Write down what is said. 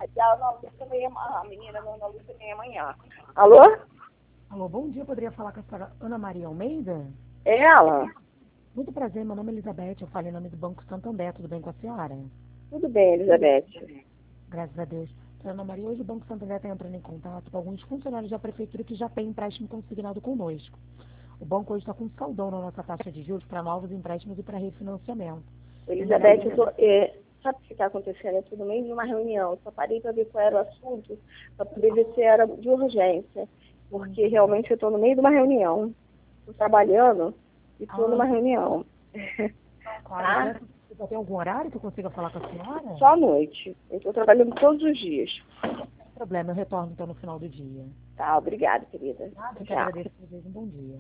A menina não, Ana Lúcia vem amanhã. Alô? Alô, bom dia. Poderia falar com a senhora Ana Maria Almeida? É ela? Muito prazer, meu nome é Elizabeth. Eu falo em nome do Banco Santander. Tudo bem com a senhora? Tudo bem, Elizabeth. Graças a Deus. Senhora Ana Maria, hoje o Banco Santander está entrando em contato com alguns funcionários da prefeitura que já têm empréstimo consignado conosco. O banco hoje está com um saldão na nossa taxa de juros para novos empréstimos e para refinanciamento. Elizabeth, sabe o que está acontecendo? Eu estou no meio de uma reunião. Só parei para ver qual era o assunto, para poder ver se era de urgência. Porque realmente eu estou no meio de uma reunião. Estou trabalhando e estou numa reunião. Claro, você já tem algum horário que eu consiga falar com a senhora? Só à noite. Eu estou trabalhando todos os dias. Não tem problema, eu retorno então no final do dia. Tá, obrigada, querida. Nada, eu que Tchau. agradeço. Desejo um bom dia.